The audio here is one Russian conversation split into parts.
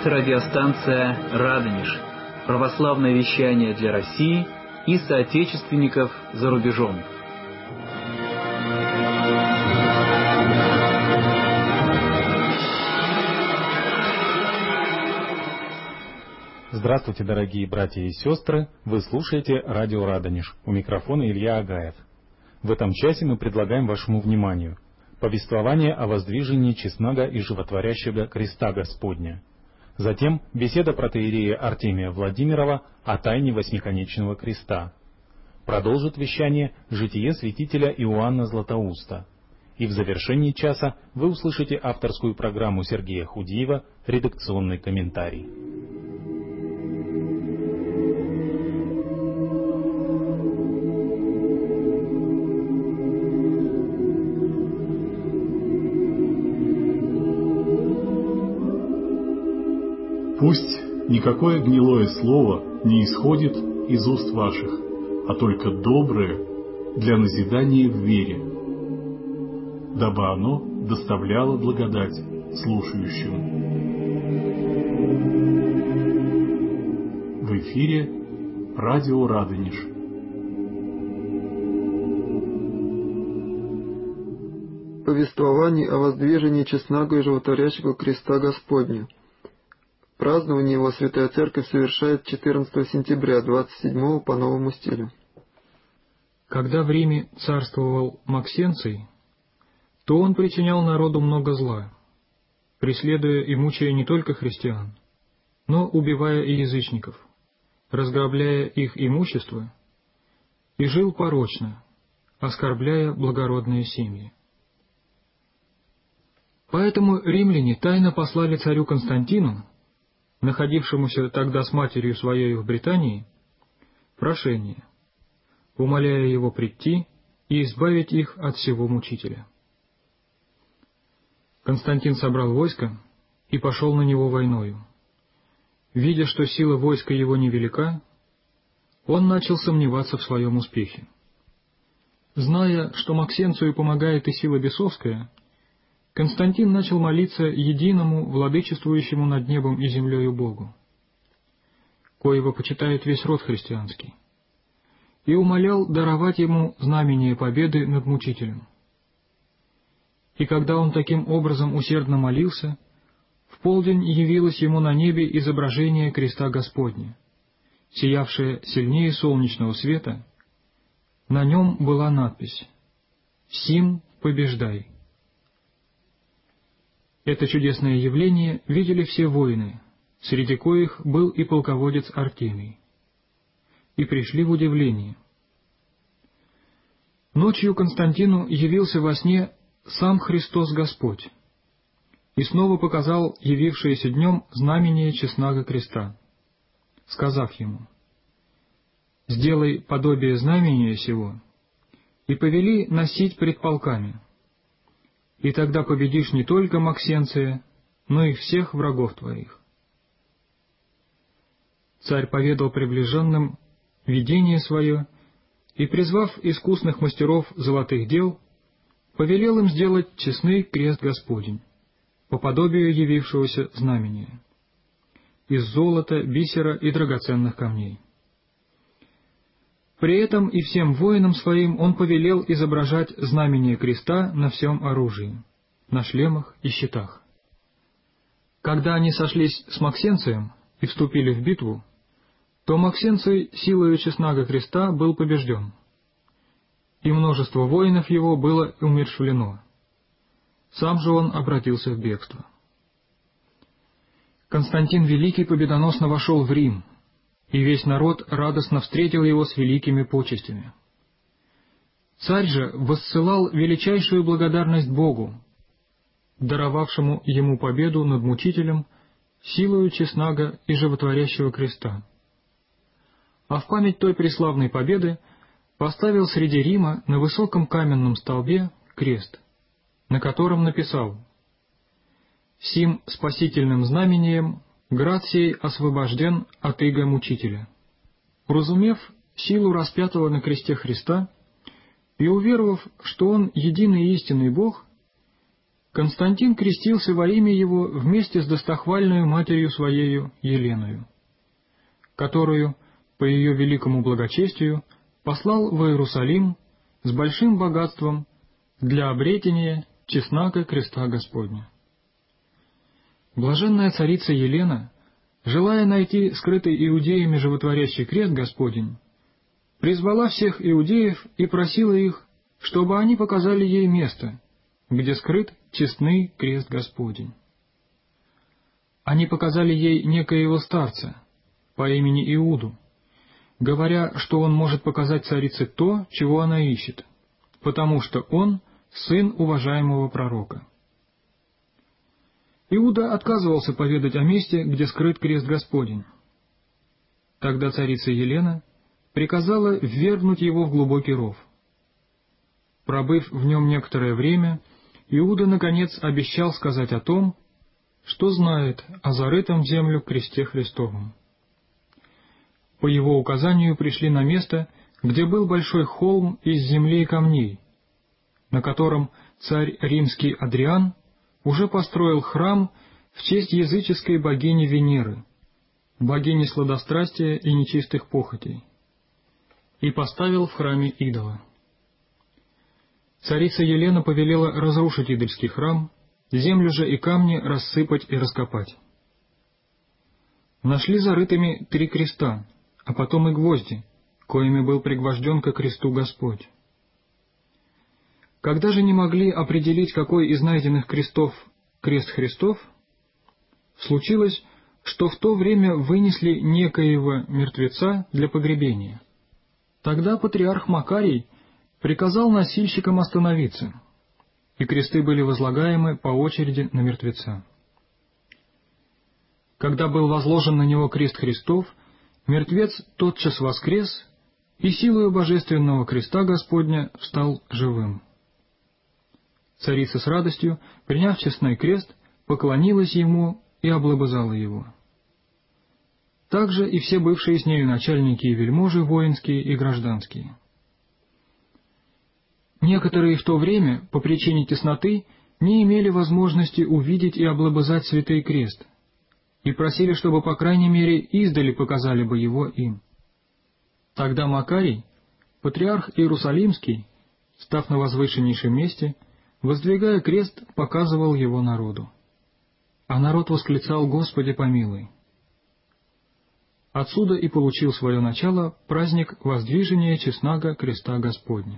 Начинается радиостанция «Радонеж». Православное вещание для России и соотечественников за рубежом. Здравствуйте, дорогие братья и сестры! Вы слушаете радио «Радонеж». У микрофона Илья Агаев. В этом часе мы предлагаем вашему вниманию повествование о воздвижении честного и животворящего креста Господня. Затем беседа протоиерея Артемия Владимирова о тайне восьмиконечного креста. Продолжит вещание житие святителя Иоанна Златоуста. И в завершении часа вы услышите авторскую программу Сергея Худиева «Редакционный комментарий». Пусть никакое гнилое слово не исходит из уст ваших, а только доброе для назидания в вере, дабы оно доставляло благодать слушающим. В эфире радио «Радонеж». Повествование о воздвижении честного и животворящего креста Господня. Празднование его Святая Церковь совершает 14 сентября, 27 по новому стилю. Когда в Риме царствовал Максенций, то он причинял народу много зла, преследуя и мучая не только христиан, но убивая и язычников, разграбляя их имущество, и жил порочно, оскорбляя благородные семьи. Поэтому римляне тайно послали царю Константину, находившемуся тогда с матерью своей в Британии, прошение, умоляя его прийти и избавить их от всего мучителя. Константин собрал войско и пошел на него войною. Видя, что сила войска его невелика, он начал сомневаться в своем успехе. Зная, что Максенцию помогает и сила бесовская, Константин начал молиться единому, владычествующему над небом и землею Богу, коего почитает весь род христианский, и умолял даровать ему знамение победы над мучителем. И когда он таким образом усердно молился, в полдень явилось ему на небе изображение креста Господня, сиявшее сильнее солнечного света. На нем была надпись «Сим побеждай». Это чудесное явление видели все воины, среди коих был и полководец Артемий, и пришли в удивление. Ночью Константину явился во сне сам Христос Господь и снова показал явившееся днем знамение честного креста, сказав ему: «Сделай подобие знамения сего и повели носить пред полками, и тогда победишь не только Максенция, но и всех врагов твоих». Царь поведал приближенным видение свое и, призвав искусных мастеров золотых дел, повелел им сделать честный крест Господень, по подобию явившегося знамения, из золота, бисера и драгоценных камней. При этом и всем воинам своим он повелел изображать знамение креста на всем оружии, на шлемах и щитах. Когда они сошлись с Максенцием и вступили в битву, то Максенций силою честного креста был побежден, и множество воинов его было умерщвлено. Сам же он обратился в бегство. Константин Великий победоносно вошел в Рим, и весь народ радостно встретил его с великими почестями. Царь же воссылал величайшую благодарность Богу, даровавшему ему победу над мучителем силою честного и животворящего креста. А в память той преславной победы поставил среди Рима на высоком каменном столбе крест, на котором написал: «Сим спасительным знамением град сей освобожден от иго мучителя». Уразумев силу распятого на кресте Христа и уверовав, что Он единый истинный Бог, Константин крестился во имя его вместе с достохвальною матерью своею Еленою, которую, по ее великому благочестию, послал в Иерусалим с большим богатством для обретения честнака креста Господня. Блаженная царица Елена, желая найти скрытый иудеями животворящий крест Господень, призвала всех иудеев и просила их, чтобы они показали ей место, где скрыт честный крест Господень. Они показали ей некоего старца по имени Иуду, говоря, что он может показать царице то, чего она ищет, потому что он сын уважаемого пророка. Иуда отказывался поведать о месте, где скрыт крест Господень. Тогда царица Елена приказала ввергнуть его в глубокий ров. Пробыв в нем некоторое время, Иуда, наконец, обещал сказать о том, что знает о зарытом в землю кресте Христовом. По его указанию пришли на место, где был большой холм из земли и камней, на котором царь римский Адриан уже построил храм в честь языческой богини Венеры, богини сладострастия и нечистых похотей, и поставил в храме идола. Царица Елена повелела разрушить идольский храм, землю же и камни рассыпать и раскопать. Нашли зарытыми 3 креста, а потом и гвозди, коими был пригвожден ко кресту Господь. Когда же не могли определить, какой из найденных крестов крест Христов, случилось, что в то время вынесли некоего мертвеца для погребения. Тогда патриарх Макарий приказал носильщикам остановиться, и кресты были возлагаемы по очереди на мертвеца. Когда был возложен на него крест Христов, мертвец тотчас воскрес, и силою божественного креста Господня встал живым. Царица с радостью, приняв честной крест, поклонилась ему и облобызала его. Также и все бывшие с нею начальники и вельможи воинские и гражданские. Некоторые в то время, по причине тесноты, не имели возможности увидеть и облобызать святый крест, и просили, чтобы, по крайней мере, издали показали бы его им. Тогда Макарий, патриарх Иерусалимский, став на возвышеннейшем месте, воздвигая крест, показывал его народу. А народ восклицал: «Господи, помилуй!» Отсюда и получил свое начало праздник воздвижения честнага креста Господня.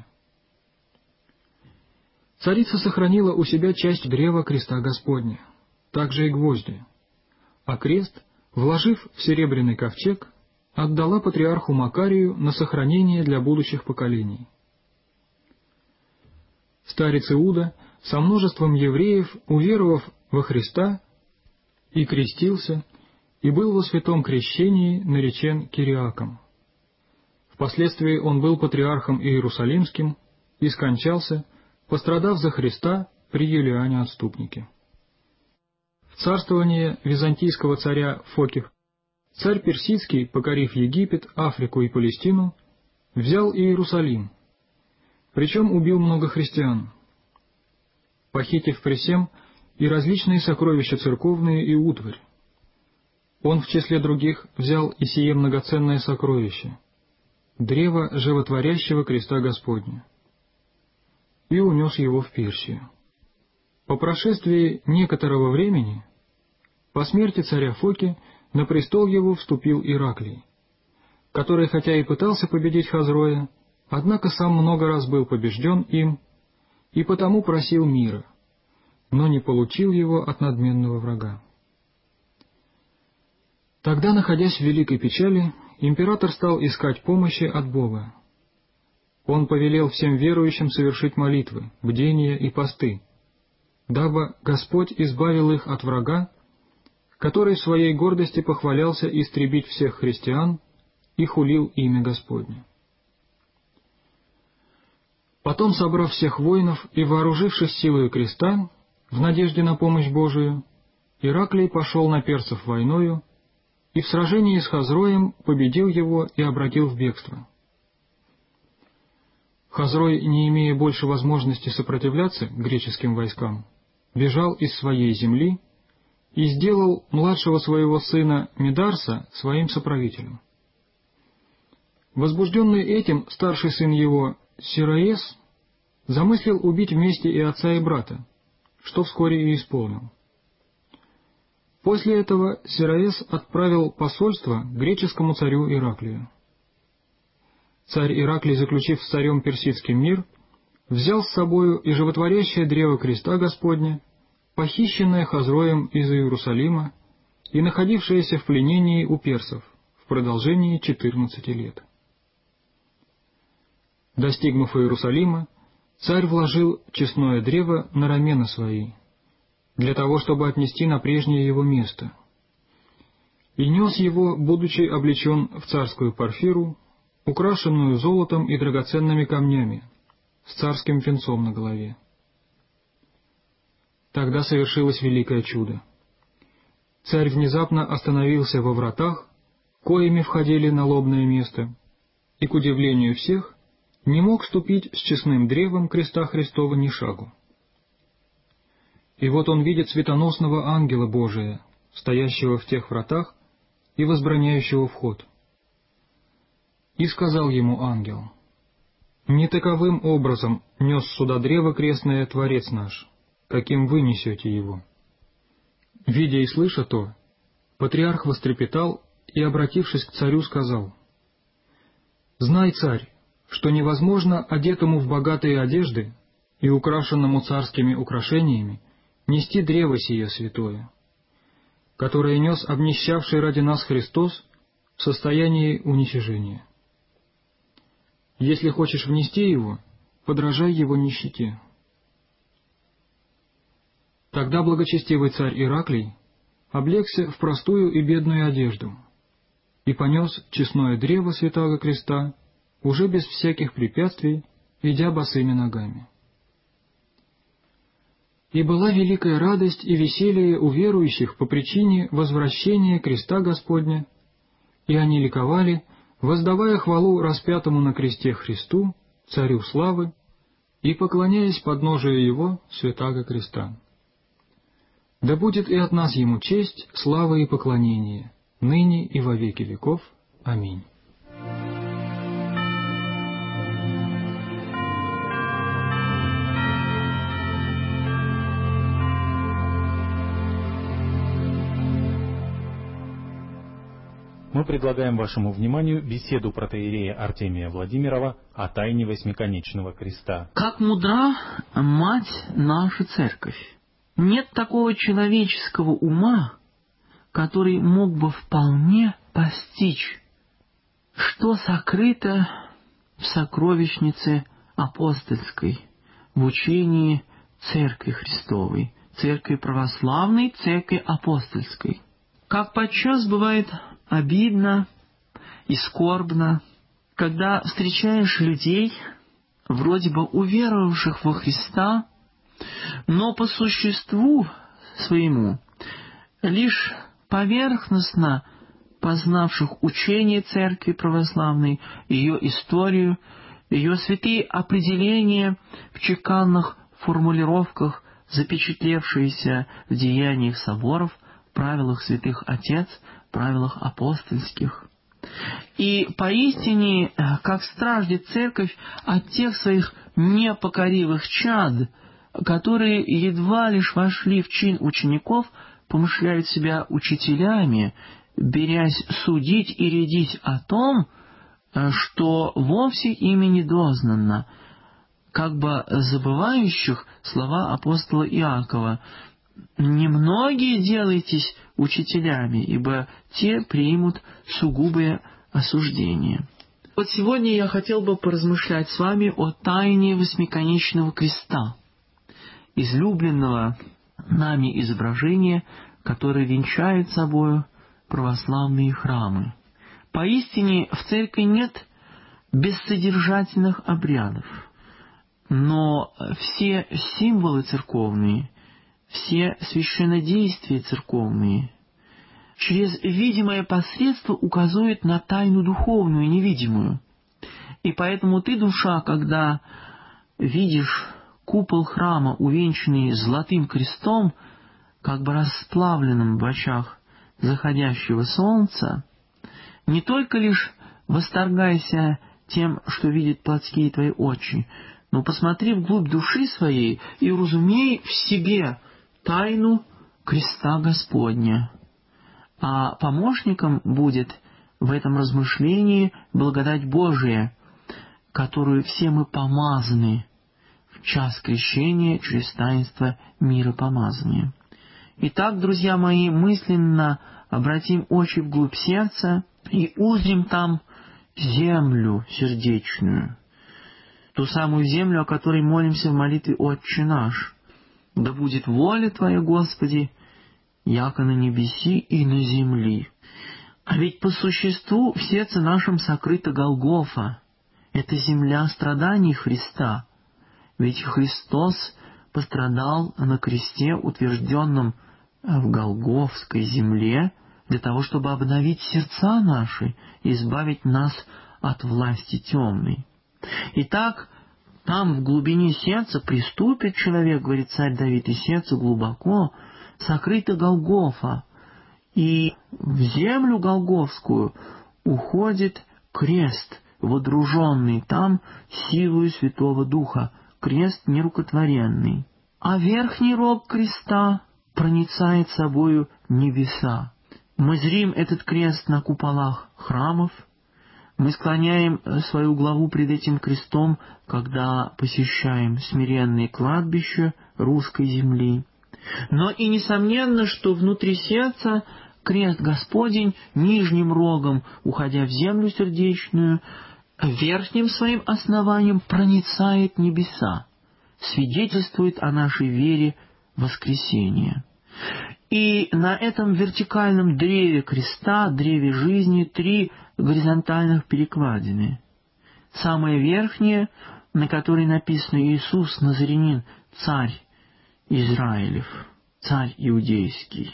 Царица сохранила у себя часть древа креста Господня, также и гвозди, а крест, вложив в серебряный ковчег, отдала патриарху Макарию на сохранение для будущих поколений. Старец Иуда со множеством евреев, уверовав во Христа, и крестился, и был во святом крещении наречен Кириаком. Впоследствии он был патриархом Иерусалимским и скончался, пострадав за Христа при Юлиане Отступнике. В царствование византийского царя Фоких царь Персидский, покорив Египет, Африку и Палестину, взял Иерусалим, причем убил много христиан, похитив при сем и различные сокровища церковные и утварь. Он в числе других взял и сие многоценное сокровище — древо животворящего креста Господня, и унес его в Персию. По прошествии некоторого времени, по смерти царя Фоки, на престол его вступил Ираклий, который хотя и пытался победить Хазроя, однако сам много раз был побежден им и потому просил мира, но не получил его от надменного врага. Тогда, находясь в великой печали, император стал искать помощи от Бога. Он повелел всем верующим совершить молитвы, бдения и посты, дабы Господь избавил их от врага, который в своей гордости похвалялся истребить всех христиан и хулил имя Господне. Потом, собрав всех воинов и вооружившись силою креста, в надежде на помощь Божию, Ираклий пошел на персов войною, и в сражении с Хазроем победил его и обратил в бегство. Хазрой, не имея больше возможности сопротивляться греческим войскам, бежал из своей земли и сделал младшего своего сына Медарса своим соправителем. Возбужденный этим, старший сын его, Сираес, замыслил убить вместе и отца, и брата, что вскоре и исполнил. После этого Сираес отправил посольство к греческому царю Ираклию. Царь Ираклий, заключив с царем персидским мир, взял с собою и животворящее древо креста Господня, похищенное Хазроем из Иерусалима и находившееся в пленении у персов в продолжении 14 лет. Достигнув Иерусалима, царь вложил честное древо на рамена свои, для того, чтобы отнести на прежнее его место, и нес его, будучи облечен в царскую парфиру, украшенную золотом и драгоценными камнями, с царским венцом на голове. Тогда совершилось великое чудо. Царь внезапно остановился во вратах, коими входили на лобное место, и, к удивлению всех, не мог ступить с честным древом креста Христова ни шагу. И вот он видит светоносного ангела Божия, стоящего в тех вратах и возбраняющего вход. И сказал ему ангел: «Не таковым образом нес сюда древо крестное Творец наш, каким вы несете его». Видя и слыша то, патриарх вострепетал и, обратившись к царю, сказал: «Знай, царь, что невозможно одетому в богатые одежды и украшенному царскими украшениями нести древо сие святое, которое нес обнищавший ради нас Христос в состоянии уничижения. Если хочешь внести его, подражай его нищете». Тогда благочестивый царь Ираклий облегся в простую и бедную одежду и понес честное древо святаго креста уже без всяких препятствий, идя босыми ногами. И была великая радость и веселье у верующих по причине возвращения креста Господня, и они ликовали, воздавая хвалу распятому на кресте Христу, Царю славы, и поклоняясь подножию Его святаго креста. Да будет и от нас Ему честь, слава и поклонение, ныне и во веки веков. Аминь. Мы предлагаем вашему вниманию беседу протоиерея Артемия Владимирова о тайне восьмиконечного креста. Как мудра мать наша церковь! Нет такого человеческого ума, который мог бы вполне постичь, что сокрыто в сокровищнице апостольской, в учении Церкви Христовой, Церкви Православной, Церкви Апостольской. Как подчас бывает обидно и скорбно, когда встречаешь людей, вроде бы уверовавших во Христа, но по существу своему лишь поверхностно познавших учение Церкви Православной, ее историю, ее святые определения в чеканных формулировках, запечатлевшиеся в деяниях соборов, правилах святых отец, правилах апостольских. И поистине, как страждет Церковь от тех своих непокоривых чад, которые едва лишь вошли в чин учеников, помышляют себя учителями, берясь судить и рядить о том, что вовсе ими не дознано, как бы забывающих слова апостола Иакова: «Немногие делайтесь учителями, ибо те примут сугубое осуждение». Вот сегодня я хотел бы поразмышлять с вами о тайне восьмиконечного креста, излюбленного нами изображения, которое венчает собою православные храмы. Поистине в церкви нет бессодержательных обрядов, но все символы церковные, все священнодействия церковные через видимое посредство указывают на тайну духовную, невидимую. И поэтому ты, душа, когда видишь купол храма, увенчанный золотым крестом, как бы расплавленным в очах заходящего солнца, не только лишь восторгайся тем, что видят плотские твои очи, но посмотри вглубь души своей и уразумей в себе тайну креста Господня. А помощником будет в этом размышлении благодать Божия, которую все мы помазаны в час крещения через таинство миропомазания. Итак, друзья мои, мысленно обратим очи вглубь сердца и узрим там землю сердечную, ту самую землю, о которой молимся в молитве «Отче наш». Да будет воля Твоя, Господи, яко на небеси и на земли. А ведь по существу в сердце нашем сокрыта Голгофа. Это земля страданий Христа. Ведь Христос пострадал на кресте, утвержденном в Голгофской земле, для того, чтобы обновить сердца наши и избавить нас от власти темной. Итак, там в глубине сердца приступит человек, говорит царь Давид, и сердце глубоко сокрыто Голгофа, и в землю Голгофскую уходит крест, водруженный там силою Святого Духа, крест нерукотворенный. А верхний рог креста проницает собою небеса. Мы зрим этот крест на куполах храмов, мы склоняем свою главу пред этим крестом, когда посещаем смиренные кладбища русской земли. Но и несомненно, что внутри сердца крест Господень нижним рогом, уходя в землю сердечную, верхним своим основанием проницает небеса, свидетельствует о нашей вере в воскресение. И на этом вертикальном древе креста, древе жизни, 3 горизонтальных перекладины. Самая верхняя, на которой написано «Иисус Назарянин, царь Израилев, царь иудейский».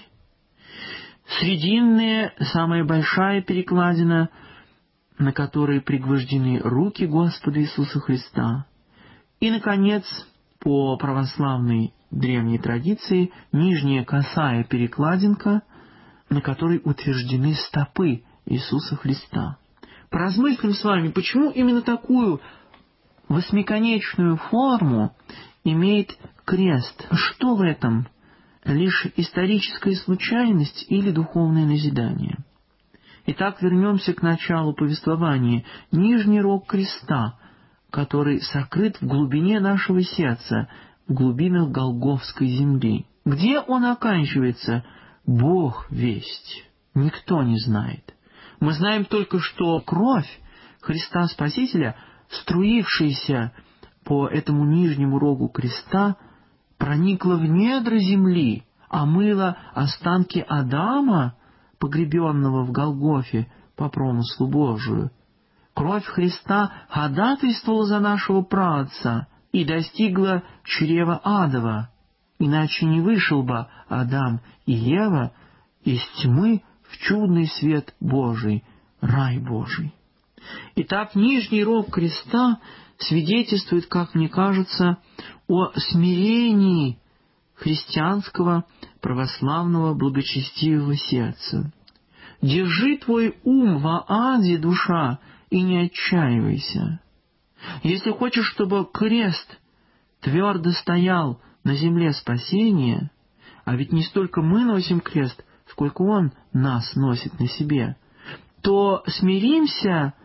Срединная, самая большая перекладина, на которой пригвождены руки Господа Иисуса Христа. И, наконец, по православной древней традиции, нижняя косая перекладинка, на которой утверждены стопы Иисуса Христа. Поразмыслим с вами, почему именно такую восьмиконечную форму имеет крест. Что в этом? Лишь историческая случайность или духовное назидание? Итак, вернемся к началу повествования. Нижний рог креста, который сокрыт в глубине нашего сердца, в глубинах Голгофской земли. Где он оканчивается? Бог весть. Никто не знает. Мы знаем только, что кровь Христа Спасителя, струившаяся по этому нижнему рогу креста, проникла в недра земли, омыла останки Адама, погребенного в Голгофе по промыслу Божию. Кровь Христа ходатайствовала за нашего праотца и достигла чрева адова, иначе не вышел бы Адам и Ева из тьмы в чудный свет Божий, рай Божий. Итак, нижний рог креста свидетельствует, как мне кажется, о смирении христианского православного благочестивого сердца. Держи твой ум во аде, душа, и не отчаивайся. Если хочешь, чтобы крест твердо стоял на земле спасения, а ведь не столько мы носим крест, сколько Он нас носит на себе, то смиримся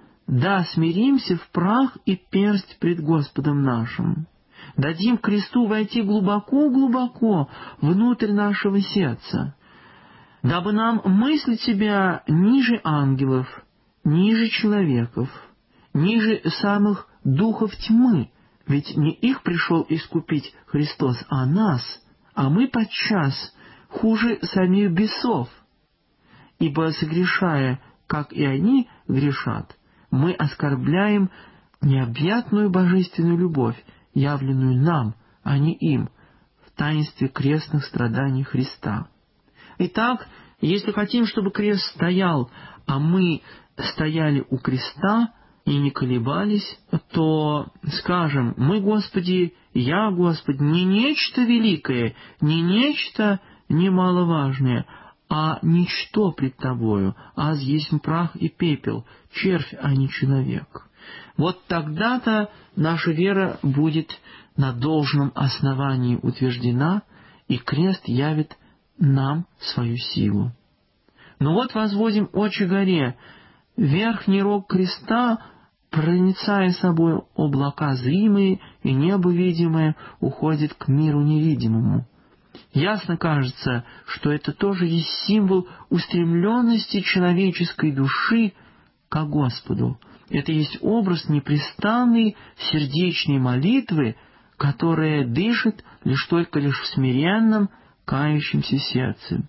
в прах и персть пред Господом нашим. Дадим кресту войти глубоко-глубоко внутрь нашего сердца, дабы нам мыслить себя ниже ангелов, ниже человеков, ниже самых духов тьмы, ведь не их пришел искупить Христос, а нас, а мы подчас хуже самих бесов, ибо, согрешая, как и они грешат, мы оскорбляем необъятную божественную любовь, явленную нам, а не им, в таинстве крестных страданий Христа. Итак, если хотим, чтобы крест стоял, а мы стояли у креста, и не колебались, то скажем: мы, Господи, я, Господь, не нечто великое, не нечто немаловажное, а ничто пред Тобою, аз есть прах и пепел, червь, а не человек. Вот тогда-то наша вера будет на должном основании утверждена, и крест явит нам свою силу. Но вот возводим очи горе. Верхний рог креста, проницая собой облака зримые и небо видимое, уходит к миру невидимому. Ясно кажется, что это тоже есть символ устремленности человеческой души ко Господу. Это есть образ непрестанной сердечной молитвы, которая дышит только лишь в смиренном, кающемся сердце.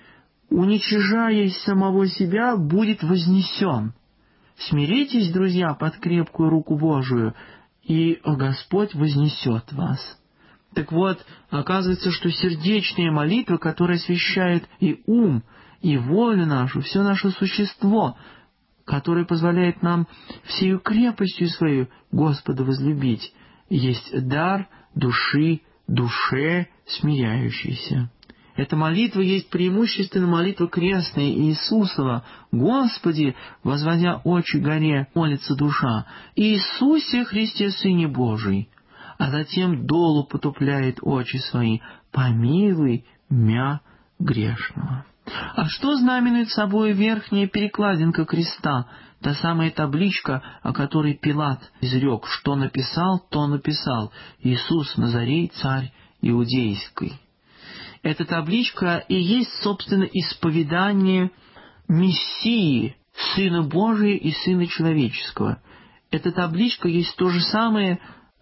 Уничижаясь самого себя, будет вознесен. Смиритесь, друзья, под крепкую руку Божию, и Господь вознесет вас. Так вот, оказывается, что сердечная молитва, которая освящает и ум, и волю нашу, все наше существо, которое позволяет нам всею крепостью свою Господа возлюбить, есть дар души, душе смиряющейся. Эта молитва есть преимущественно молитва крестная Иисусова. «Господи, возводя очи горе, молится душа, Иисусе Христе, Сыне Божий», а затем долу потупляет очи свои, «помилуй мя грешного». А что знаменует собой верхняя перекладинка креста, та самая табличка, о которой Пилат изрек: что написал, то написал: «Иисус Назарей, царь иудейский». Эта табличка и есть, собственно, исповедание Мессии, Сына Божия и Сына Человеческого. Эта табличка есть то же самое,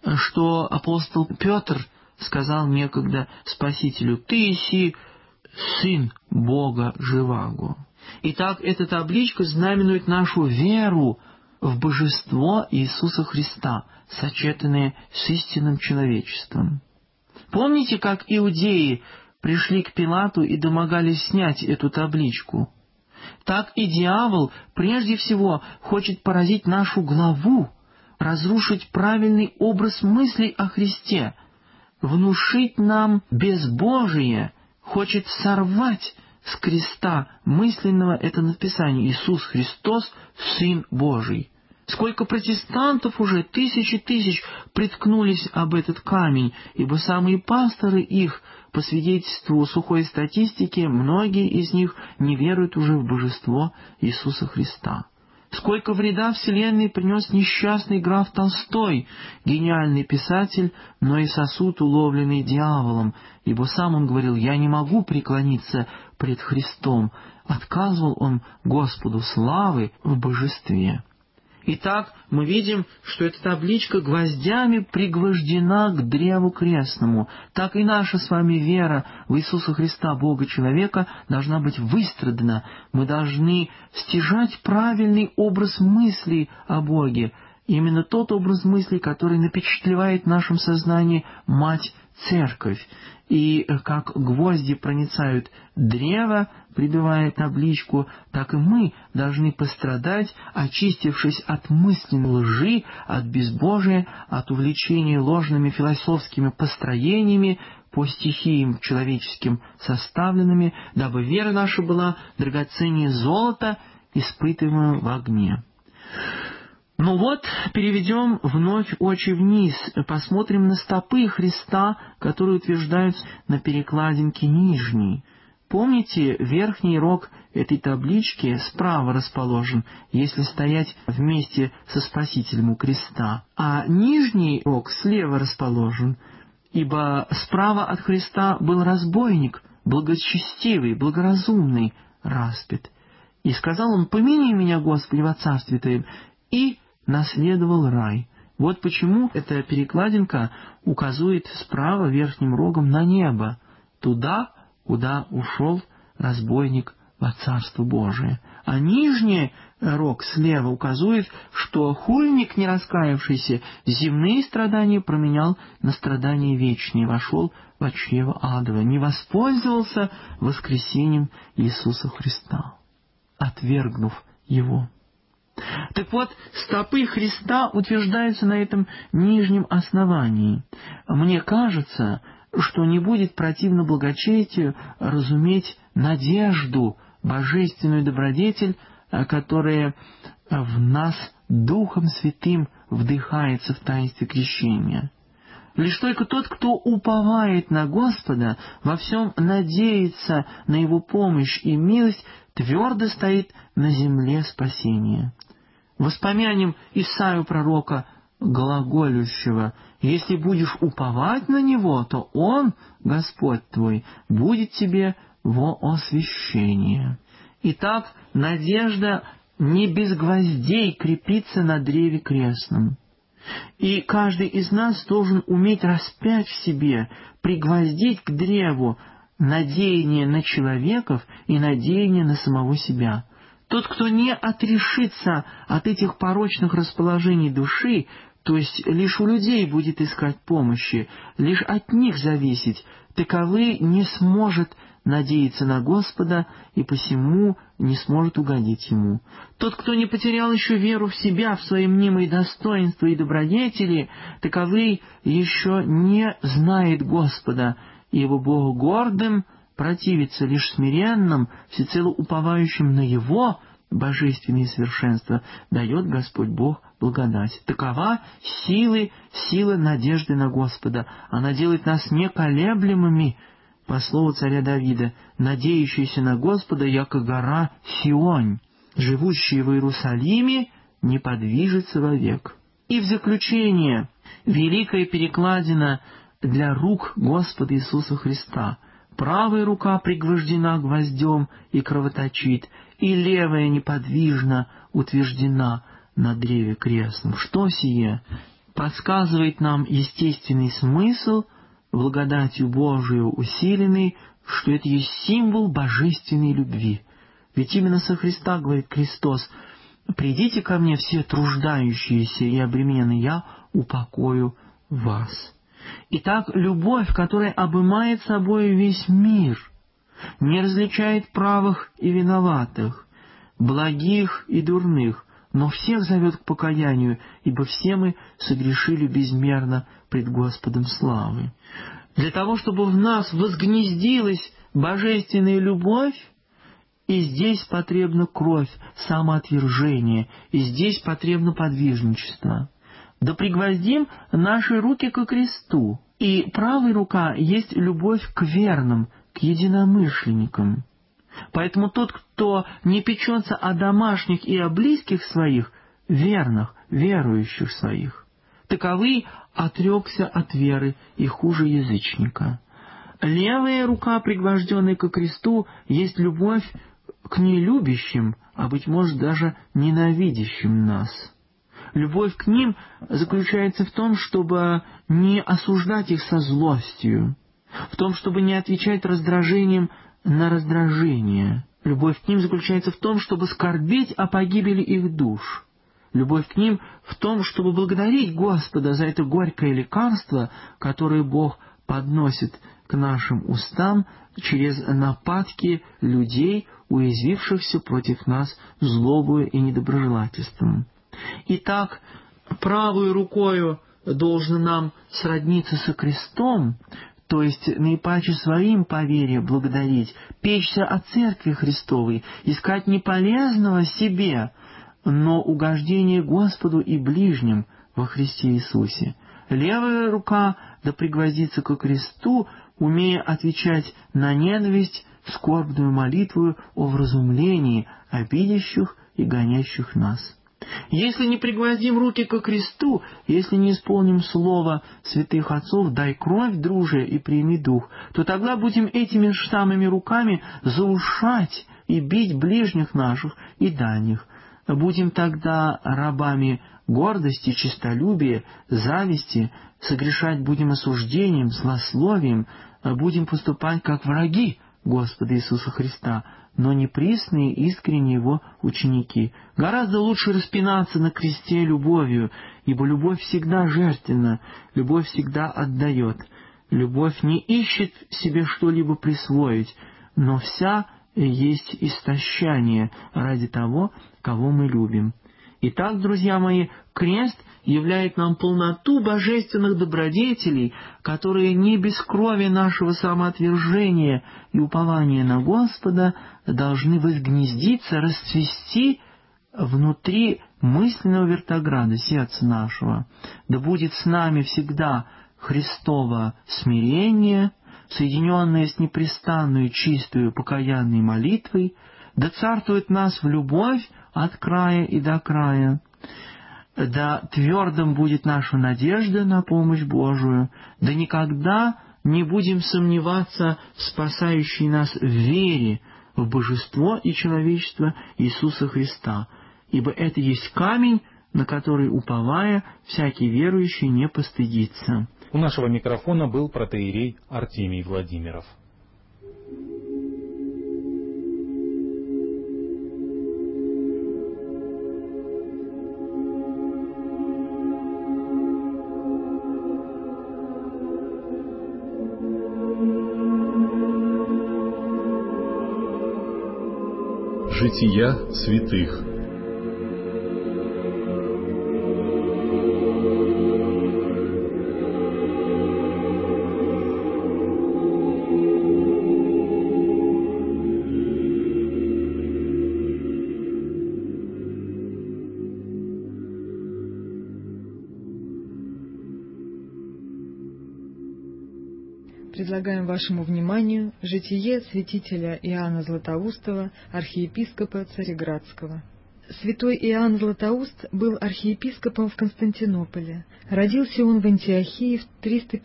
что апостол Петр сказал некогда Спасителю: «Ты еси Сын Бога живаго». Итак, эта табличка знаменует нашу веру в божество Иисуса Христа, сочетанное с истинным человечеством. Помните, как иудеи пришли к Пилату и домогались снять эту табличку? Так и дьявол прежде всего хочет поразить нашу главу, разрушить правильный образ мыслей о Христе, внушить нам безбожие, хочет сорвать с креста мысленного это написание: «Иисус Христос, Сын Божий». Сколько протестантов уже, тысячи тысяч, приткнулись об этот камень, ибо самые пасторы их, по свидетельству сухой статистики, многие из них не веруют уже в божество Иисуса Христа. Сколько вреда вселенной принес несчастный граф Толстой, гениальный писатель, но и сосуд, уловленный дьяволом, ибо сам он говорил: «Я не могу преклониться пред Христом». Отказывал он Господу славы в божестве. Итак, мы видим, что эта табличка гвоздями пригвождена к древу крестному. Так и наша с вами вера в Иисуса Христа, Бога-человека, должна быть выстрадана. Мы должны стяжать правильный образ мыслей о Боге. Именно тот образ мыслей, который напечатлевает в нашем сознании Мать Церковь. И как гвозди проницают древо, прибивая табличку, так и мы должны пострадать, очистившись от мысленной лжи, от безбожия, от увлечения ложными философскими построениями, по стихиям человеческим составленными, дабы вера наша была драгоценнее золота, испытываемого в огне. Ну вот, переведем вновь очи вниз, посмотрим на стопы Христа, которые утверждаются на перекладинке нижней. Помните, верхний рог этой таблички справа расположен, если стоять вместе со Спасителем у креста, а нижний рог слева расположен, ибо справа от Христа был разбойник, благочестивый, благоразумный, распят. И сказал он: «Помяни меня, Господи, во Царстве Твоем», и наследовал рай. Вот почему эта перекладинка указывает справа верхним рогом на небо, туда, куда ушел разбойник во Царство Божие. А нижний рог слева указывает, что хульник, не раскаявшийся, земные страдания променял на страдания вечные, вошел в чрево адово, не воспользовался воскресением Иисуса Христа, отвергнув Его. Так вот, стопы Христа утверждаются на этом нижнем основании. Мне кажется, что не будет противно благочестию разуметь надежду, божественную добродетель, которая в нас Духом Святым вдыхается в таинстве крещения. Лишь только тот, кто уповает на Господа, во всем надеется на Его помощь и милость, твердо стоит на земле спасения. Воспомянем Исаию пророка, глаголющего: «Если будешь уповать на Него, то Он, Господь твой, будет тебе во освящение». Итак, надежда не без гвоздей крепится на древе крестном. И каждый из нас должен уметь распять в себе, пригвоздить к древу надеяние на человеков и надеяние на самого себя. Тот, кто не отрешится от этих порочных расположений души, то есть лишь у людей будет искать помощи, лишь от них зависеть, таковый не сможет надеяться на Господа и посему не сможет угодить Ему. Тот, кто не потерял еще веру в себя, в свои мнимые достоинства и добродетели, таковый еще не знает Господа, ибо Богу гордым противится, лишь смиренным, всецело уповающим на Его божественное совершенство дает Господь Бог благодать. Такова сила надежды на Господа. Она делает нас неколеблемыми, по слову царя Давида: «Надеющийся на Господа, яко гора Сионь, живущий в Иерусалиме, не подвижется вовек». И в заключение, великая перекладина для рук Господа Иисуса Христа. Правая рука пригвождена гвоздем и кровоточит, и левая неподвижно утверждена на древе крестном. Что сие? Подсказывает нам естественный смысл, благодатью Божию усиленный, что это есть символ божественной любви. Ведь именно со Христа говорит Христос: «Придите ко мне все труждающиеся и обремененные, я упокою вас». Итак, любовь, которая обымает собой весь мир, не различает правых и виноватых, благих и дурных, но всех зовет к покаянию, ибо все мы согрешили безмерно пред Господом славы. Для того, чтобы в нас возгнездилась божественная любовь, и здесь потребна кровь, самоотвержение, и здесь потребно подвижничество. Да пригвоздим наши руки ко кресту, и правая рука есть любовь к верным, к единомышленникам. Поэтому тот, кто не печется о домашних и о близких своих, верных, верующих своих, таковый отрекся от веры и хуже язычника. Левая рука, пригвожденная ко кресту, есть любовь к нелюбящим, а, быть может, даже ненавидящим нас. Любовь к ним заключается в том, чтобы не осуждать их со злостью, в том, чтобы не отвечать раздражением на раздражение. Любовь к ним заключается в том, чтобы скорбеть о погибели их душ. Любовь к ним в том, чтобы благодарить Господа за это горькое лекарство, которое Бог подносит к нашим устам через нападки людей, уязвившихся против нас злобою и недоброжелательством. Итак, правой рукою должно нам сродниться со крестом, то есть наипаче своим по вере благодарить, печься о Церкви Христовой, искать не полезного себе, но угождение Господу и ближним во Христе Иисусе. Левая рука да пригвоздится ко кресту, умея отвечать на ненависть скорбную молитву о вразумлении обидящих и гонящих нас. Если не пригвоздим руки ко кресту, если не исполним слово святых отцов «дай кровь, друже, и прими дух», то тогда будем этими же самыми руками заушать и бить ближних наших и дальних. Будем тогда рабами гордости, честолюбия, зависти, согрешать будем осуждением, злословием, будем поступать как враги Господа Иисуса Христа, но не пресные, искренние Его ученики. Гораздо лучше распинаться на кресте любовью, ибо любовь всегда жертвенна, любовь всегда отдает. Любовь не ищет себе что-либо присвоить, но вся есть истощание ради того, кого мы любим. Итак, друзья мои, крест являет нам полноту божественных добродетелей, которые не без крови нашего самоотвержения и упования на Господа должны возгнездиться, расцвести внутри мысленного вертограда сердца нашего. Да будет с нами всегда Христово смирение, соединенное с непрестанную чистую покаянной молитвой, да царствует нас в любовь от края и до края. Да твердым будет наша надежда на помощь Божию, да никогда не будем сомневаться в спасающей нас вере в божество и человечество Иисуса Христа, ибо это есть камень, на который, уповая, всякий верующий не постыдится. У нашего микрофона был протоиерей Артемий Владимиров. Жития святых. Предлагаем вашему вниманию житие святителя Иоанна Златоустова, архиепископа Цареградского. Святой Иоанн Златоуст был архиепископом в Константинополе. Родился он в Антиохии в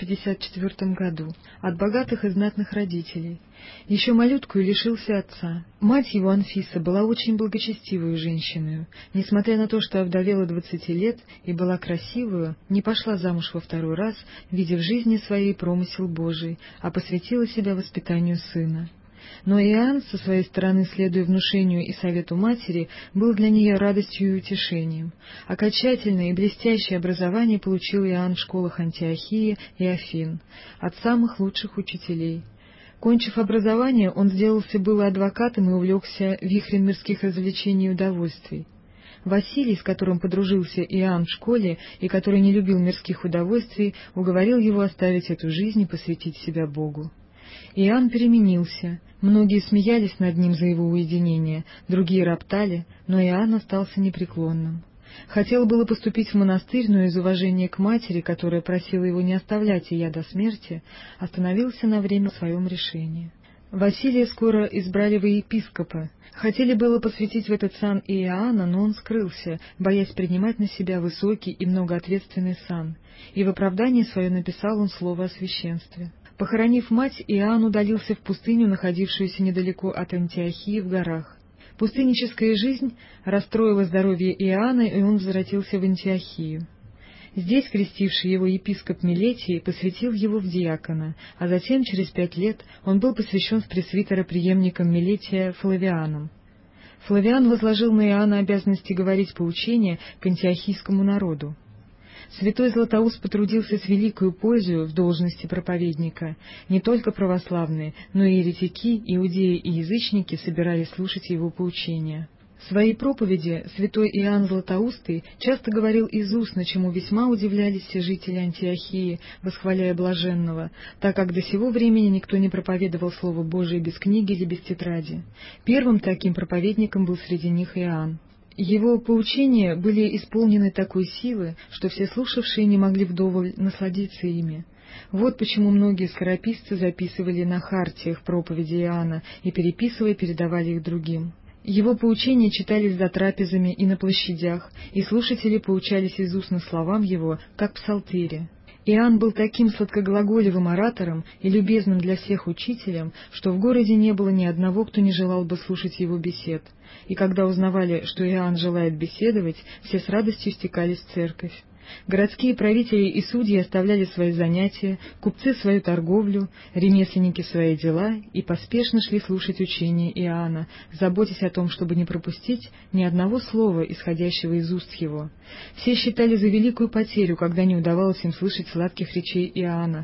354 году от богатых и знатных родителей. Еще малюткою лишился отца. Мать его, Анфиса, была очень благочестивой женщиной. Несмотря на то, что овдовела 20 лет и была красивую, не пошла замуж во второй раз, видя в жизни своей промысел Божий, а посвятила себя воспитанию сына. Но Иоанн, со своей стороны, следуя внушению и совету матери, был для нее радостью и утешением. Окончательное и блестящее образование получил Иоанн в школах Антиохии и Афин, от самых лучших учителей. Кончив образование, он сделался было адвокатом и увлекся вихрем мирских развлечений и удовольствий. Василий, с которым подружился Иоанн в школе и который не любил мирских удовольствий, уговорил его оставить эту жизнь и посвятить себя Богу. Иоанн переменился. Многие смеялись над ним за его уединение, другие роптали, но Иоанн остался непреклонным. Хотел было поступить в монастырь, но из уважения к матери, которая просила его не оставлять ее до смерти, остановился на время в своем решении. Василия скоро избрали во епископа. Хотели было посвятить в этот сан и Иоанна, но он скрылся, боясь принимать на себя высокий и многоответственный сан, и в оправдание свое написал он слово о священстве. Похоронив мать, Иоанн удалился в пустыню, находившуюся недалеко от Антиохии в горах. Пустынническая жизнь расстроила здоровье Иоанна, и он возвратился в Антиохию. Здесь крестивший его епископ Милетий посвятил его в диакона, а затем, через 5 лет, он был посвящен в пресвитера преемником Милетия Флавианом. Флавиан возложил на Иоанна обязанности говорить поучения к антиохийскому народу. Святой Златоуст потрудился с великою пользою в должности проповедника. Не только православные, но и еретики, иудеи и язычники собирались слушать его поучения. В своей проповеди святой Иоанн Златоустый часто говорил из устно, чему весьма удивлялись все жители Антиохии, восхваляя блаженного, так как до сего времени никто не проповедовал Слово Божие без книги или без тетради. Первым таким проповедником был среди них Иоанн. Его поучения были исполнены такой силы, что все слушавшие не могли вдоволь насладиться ими. Вот почему многие скорописцы записывали на хартиях проповеди Иоанна и, переписывая, передавали их другим. Его поучения читались за трапезами и на площадях, и слушатели поучались из устно словам его, как псалтире. Иоанн был таким сладкоглаголевым оратором и любезным для всех учителем, что в городе не было ни одного, кто не желал бы слушать его бесед. И когда узнавали, что Иоанн желает беседовать, все с радостью стекались в церковь. Городские правители и судьи оставляли свои занятия, купцы свою торговлю, ремесленники свои дела и поспешно шли слушать учения Иоанна, заботясь о том, чтобы не пропустить ни одного слова, исходящего из уст его. Все считали за великую потерю, когда не удавалось им слышать сладких речей Иоанна.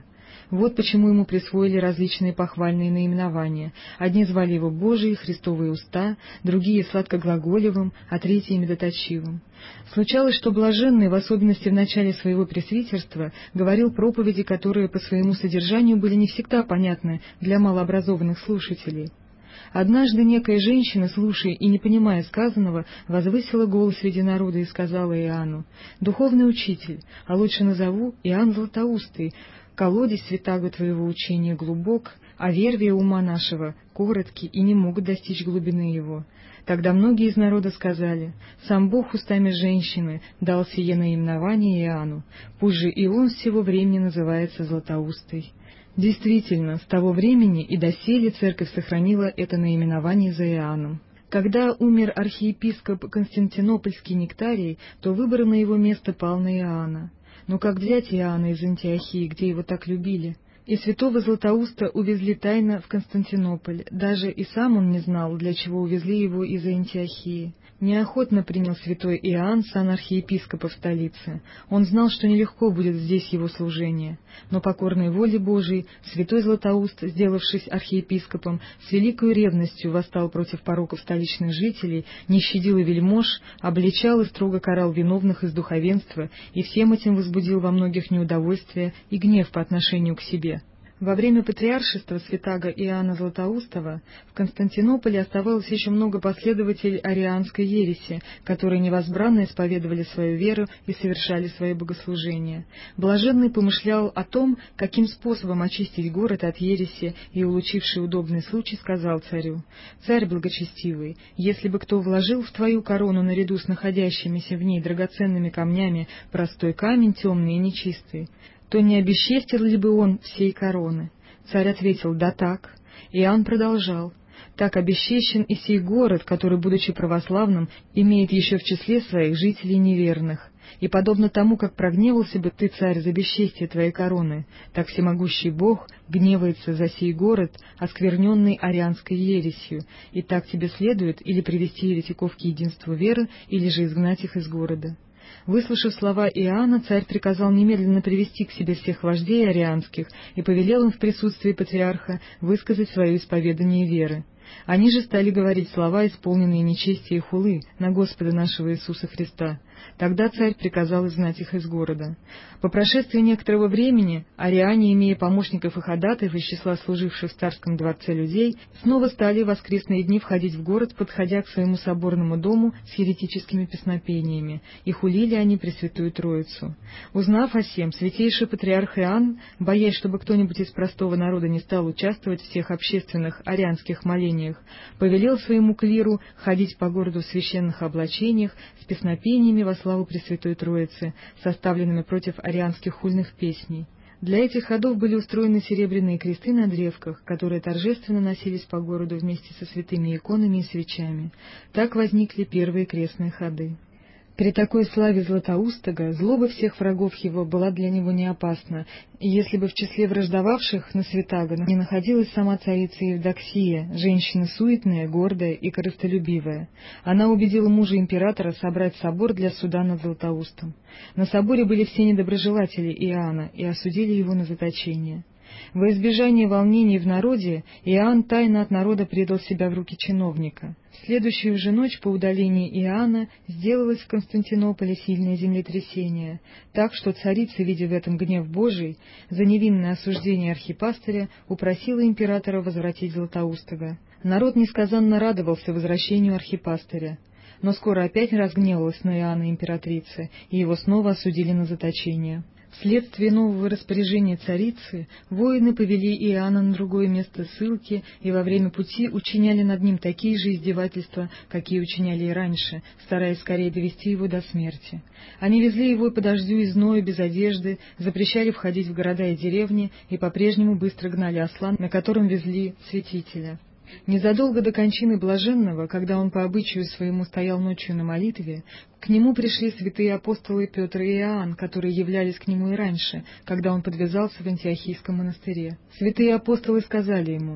Вот почему ему присвоили различные похвальные наименования. Одни звали его Божией, Христовые уста, другие — сладкоглаголевым, а третьи — медоточивым. Случалось, что блаженный, в особенности в начале своего пресвитерства, говорил проповеди, которые по своему содержанию были не всегда понятны для малообразованных слушателей. Однажды некая женщина, слушая и не понимая сказанного, возвысила голос среди народа и сказала Иоанну: «Духовный учитель, а лучше назову Иоанн Златоустый, колодец святаго твоего учения глубок, а вервия ума нашего коротки и не могут достичь глубины его». Тогда многие из народа сказали: «Сам Бог устами женщины дал сие наименование Иоанну, пусть же и он с сего времени называется Златоустый». Действительно, с того времени и доселе церковь сохранила это наименование за Иоанном. Когда умер архиепископ Константинопольский Нектарий, то выбор на его место пал на Иоанна. Но как взять Иоанна из Антиохии, где его так любили? И святого Златоуста увезли тайно в Константинополь, даже и сам он не знал, для чего увезли его из Антиохии. Неохотно принял святой Иоанн сан архиепископа в столице. Он знал, что нелегко будет здесь его служение. Но покорной воле Божией святой Златоуст, сделавшись архиепископом, с великой ревностью восстал против пороков столичных жителей, не щадил и вельмож, обличал и строго карал виновных из духовенства, и всем этим возбудил во многих неудовольствие и гнев по отношению к себе. Во время патриаршества святаго Иоанна Златоустова в Константинополе оставалось еще много последователей арианской ереси, которые невозбранно исповедовали свою веру и совершали свои богослужения. Блаженный помышлял о том, каким способом очистить город от ереси, и, улучивший удобный случай, сказал царю: «Царь благочестивый, если бы кто вложил в твою корону наряду с находящимися в ней драгоценными камнями простой камень темный и нечистый, то не обесчестил ли бы он всей короны?» Царь ответил: «Да так». Иоанн продолжал: «Так обесчещен и сей город, который, будучи православным, имеет еще в числе своих жителей неверных. И подобно тому, как прогневался бы ты, царь, за бесчестие твоей короны, так всемогущий Бог гневается за сей город, оскверненный арианской ересью, и так тебе следует или привести еретиков к единству веры, или же изгнать их из города». Выслушав слова Иоанна, царь приказал немедленно привести к себе всех вождей арианских и повелел им в присутствии патриарха высказать свое исповедание веры. Они же стали говорить слова, исполненные нечестия и хулы на Господа нашего Иисуса Христа. Тогда царь приказал изгнать их из города. По прошествии некоторого времени ариане, имея помощников и ходатаев из числа служивших в царском дворце людей, снова стали в воскресные дни входить в город, подходя к своему соборному дому с еретическими песнопениями, и хулили они Пресвятую Троицу. Узнав о сем, святейший патриарх Иоанн, боясь, чтобы кто-нибудь из простого народа не стал участвовать в всех общественных арианских молениях, повелел своему клиру ходить по городу в священных облачениях с песнопениями во славу Пресвятой Троицы, составленными против арианских хульных песней. Для этих ходов были устроены серебряные кресты на древках, которые торжественно носились по городу вместе со святыми иконами и свечами. Так возникли первые крестные ходы. При такой славе Златоустого злоба всех врагов его была для него не опасна, и если бы в числе враждовавших на святаго не находилась сама царица Евдоксия, женщина суетная, гордая и корыстолюбивая. Она убедила мужа императора собрать собор для суда над Златоустом. На соборе были все недоброжелатели Иоанна и осудили его на заточение. Во избежание волнений в народе Иоанн тайно от народа предал себя в руки чиновника. В следующую же ночь по удалении Иоанна сделалось в Константинополе сильное землетрясение, так что царица, видя в этом гнев Божий, за невинное осуждение архипастыря упросила императора возвратить Златоустого. Народ несказанно радовался возвращению архипастыря. Но скоро опять разгневалась на Иоанна императрица, и его снова осудили на заточение. Вследствие нового распоряжения царицы воины повели Иоанна на другое место ссылки и во время пути учиняли над ним такие же издевательства, какие учиняли и раньше, стараясь скорее довести его до смерти. Они везли его по дождю и зною без одежды, запрещали входить в города и деревни и по-прежнему быстро гнали осла, на котором везли святителя. Незадолго до кончины блаженного, когда он по обычаю своему стоял ночью на молитве, к нему пришли святые апостолы Петр и Иоанн, которые являлись к нему и раньше, когда он подвязался в Антиохийском монастыре. Святые апостолы сказали ему: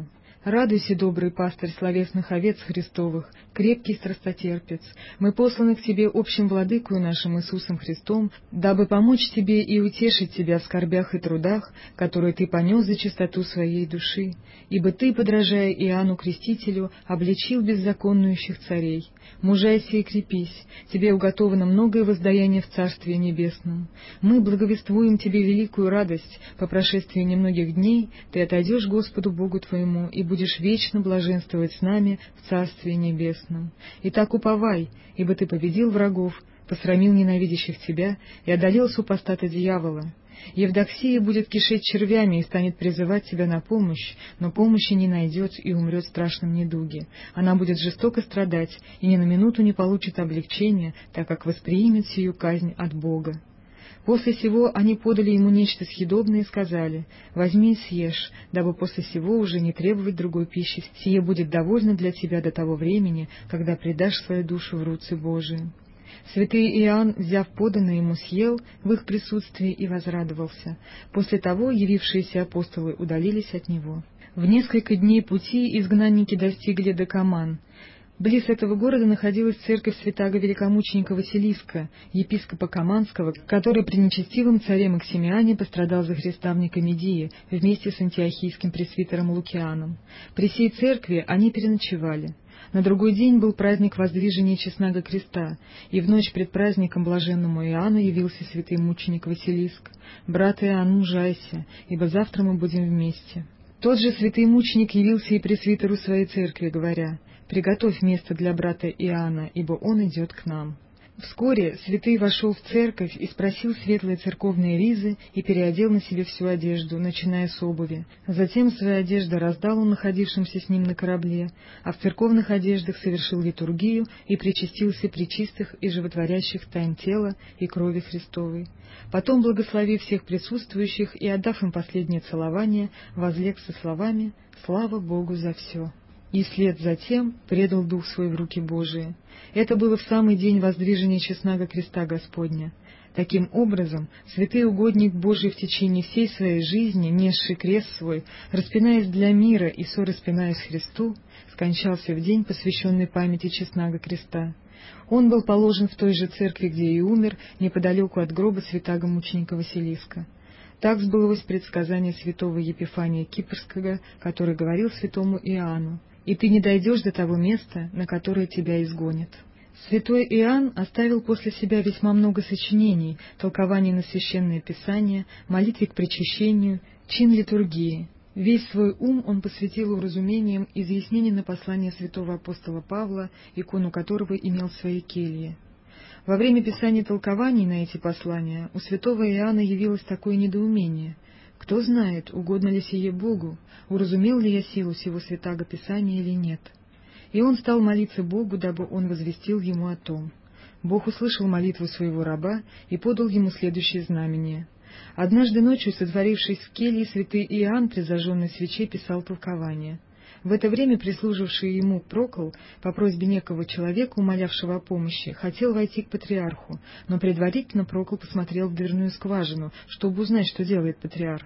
Радуйся, добрый пастырь словесных овец Христовых, крепкий страстотерпец. Мы посланы к тебе общим владыкою нашим Иисусом Христом, дабы помочь тебе и утешить тебя в скорбях и трудах, которые ты понес за чистоту своей души. Ибо ты, подражая Иоанну Крестителю, обличил беззаконнующих царей. Мужайся и крепись, тебе уготовано многое воздаяние в Царстве Небесном. Мы благовествуем тебе великую радость, по прошествии немногих дней ты отойдешь Господу Богу твоему и будешь вечно блаженствовать с нами в Царстве Небесном. Итак, уповай, ибо ты победил врагов, посрамил ненавидящих тебя и одолел супостата дьявола. Евдоксия будет кишеть червями и станет призывать тебя на помощь, но помощи не найдет и умрет в страшном недуге. Она будет жестоко страдать и ни на минуту не получит облегчения, так как восприимет сию казнь от Бога. После сего они подали ему нечто съедобное и сказали: «Возьми и съешь, дабы после сего уже не требовать другой пищи. Сие будет довольно для тебя до того времени, когда предашь свою душу в руцы Божии». Святый Иоанн, взяв поданное ему, съел в их присутствии и возрадовался. После того явившиеся апостолы удалились от него. В несколько дней пути изгнанники достигли Декаман. Близ этого города находилась церковь святаго великомученика Василиска, епископа Каманского, который при нечестивом царе Максимиане пострадал за Христа в Никомедии вместе с антиохийским пресвитером Лукианом. При сей церкви они переночевали. На другой день был праздник воздвижения честного креста, и в ночь пред праздником блаженному Иоанну явился святый мученик Василиск. «Брат Иоанн, мужайся, ибо завтра мы будем вместе». Тот же святый мученик явился и пресвитеру своей церкви, говоря: «Приготовь место для брата Иоанна, ибо он идет к нам». Вскоре святый вошел в церковь и спросил светлые церковные ризы и переодел на себе всю одежду, начиная с обуви. Затем свои одежды раздал он находившимся с ним на корабле, а в церковных одеждах совершил литургию и причастился пречистых и животворящих тайн тела и крови Христовой. Потом, благословив всех присутствующих и отдав им последнее целование, возлег со словами: «Слава Богу за все!» И вслед за тем предал дух свой в руки Божии. Это было в самый день воздвижения честного креста Господня. Таким образом, святый угодник Божий в течение всей своей жизни, несший крест свой, распинаясь для мира и сораспинаясь Христу, скончался в день, посвященный памяти честного креста. Он был положен в той же церкви, где и умер, неподалеку от гроба святаго мученика Василиска. Так сбылось предсказание святого Епифания Кипрского, который говорил святому Иоанну: «И ты не дойдешь до того места, на которое тебя изгонят». Святой Иоанн оставил после себя весьма много сочинений, толкований на священное писание, молитве к причащению, чин литургии. Весь свой ум он посвятил уразумениям изъяснений на послание святого апостола Павла, икону которого имел в своей келье. Во время писания толкований на эти послания у святого Иоанна явилось такое недоумение: «Кто знает, угодно ли сие Богу, уразумел ли я силу сего святаго Писания или нет?» И он стал молиться Богу, дабы он возвестил ему о том. Бог услышал молитву своего раба и подал ему следующее знамение. Однажды ночью, сотворившись в келье, святый Иоанн при зажженной свече писал толкование. В это время прислуживший ему Прокл, по просьбе некого человека, умолявшего о помощи, хотел войти к патриарху, но предварительно Прокл посмотрел в дверную скважину, чтобы узнать, что делает патриарх.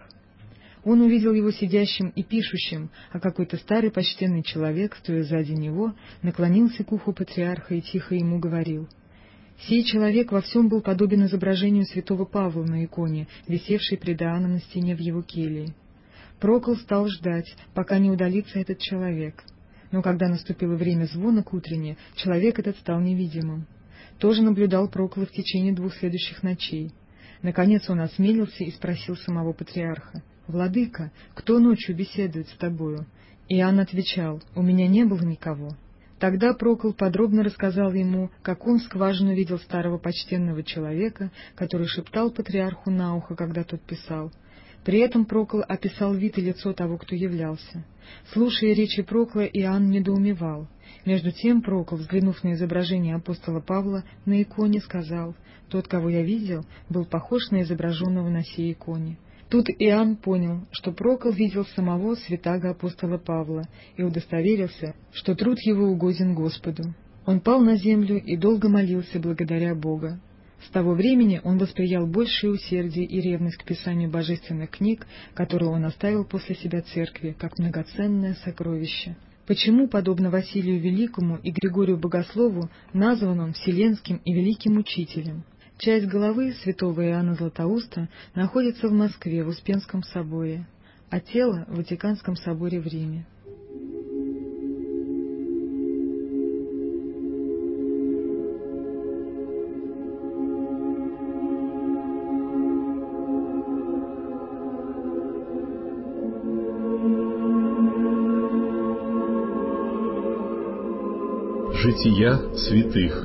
Он увидел его сидящим и пишущим, а какой-то старый почтенный человек, стоя сзади него, наклонился к уху патриарха и тихо ему говорил. Сей человек во всем был подобен изображению святого Павла на иконе, висевшей пред Иоанном на стене в его келье. Прокл стал ждать, пока не удалится этот человек. Но когда наступило время звона к утренне, человек этот стал невидимым. Тоже наблюдал Прокл в течение 2 следующих ночей. Наконец он осмелился и спросил самого патриарха: «Владыка, кто ночью беседует с тобою?» Иоанн отвечал: «У меня не было никого». Тогда Прокл подробно рассказал ему, как он в скважину видел старого почтенного человека, который шептал патриарху на ухо, когда тот писал. При этом Прокл описал вид и лицо того, кто являлся. Слушая речи Прокла, Иоанн недоумевал. Между тем Прокл, взглянув на изображение апостола Павла на иконе, сказал: «Тот, кого я видел, был похож на изображенного на сей иконе». Тут Иоанн понял, что Прокл видел самого святаго апостола Павла и удостоверился, что труд его угоден Господу. Он пал на землю и долго молился благодаря Бога. С того времени он восприял большее усердие и ревность к писанию божественных книг, которые он оставил после себя церкви, как многоценное сокровище. Почему, подобно Василию Великому и Григорию Богослову, назван он Вселенским и Великим Учителем? Часть головы святого Иоанна Златоуста находится в Москве в Успенском соборе, а тело в Ватиканском соборе в Риме. Жития святых.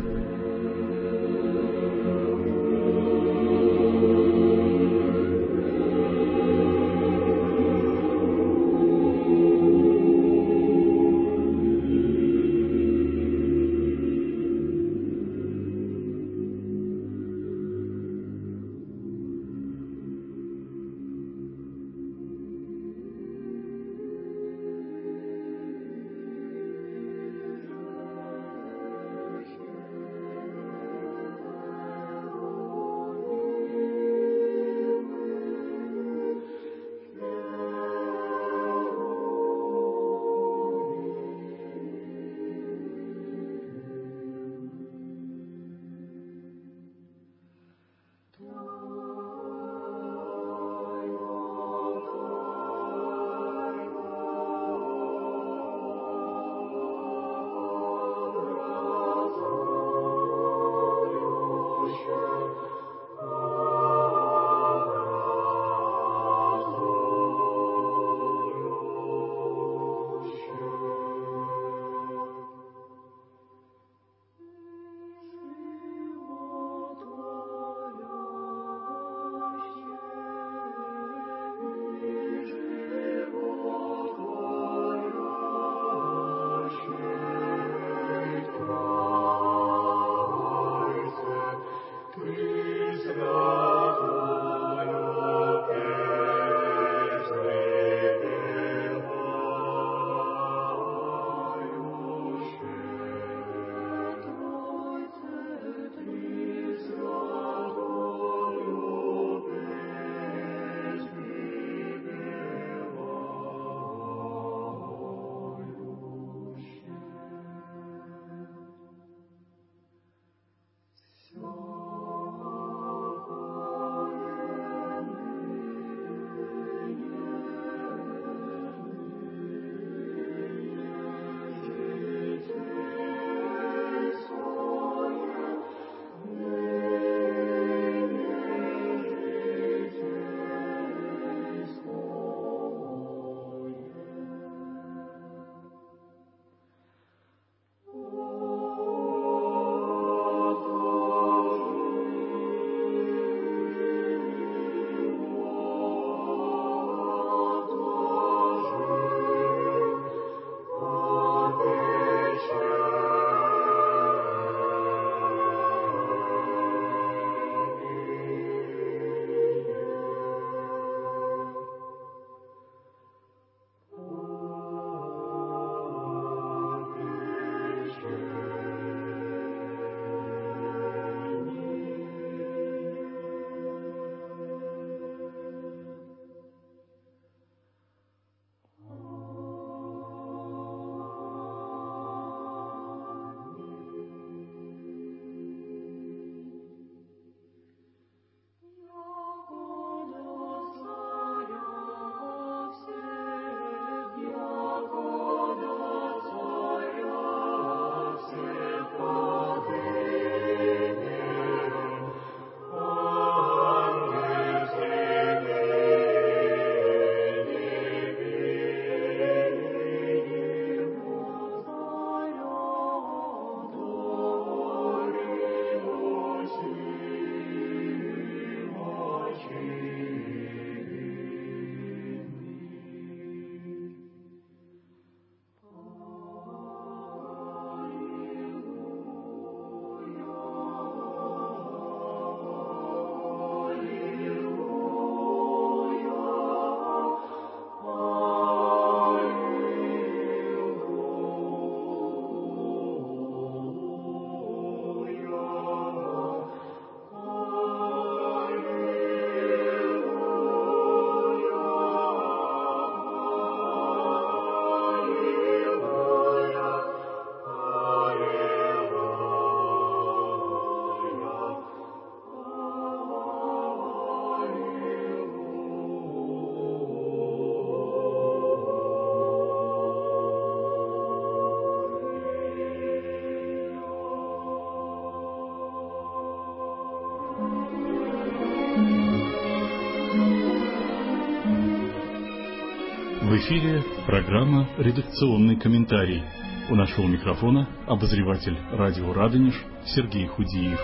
В эфире программа «Редакционный комментарий». У нашего микрофона обозреватель радио «Радонеж» Сергей Худиев.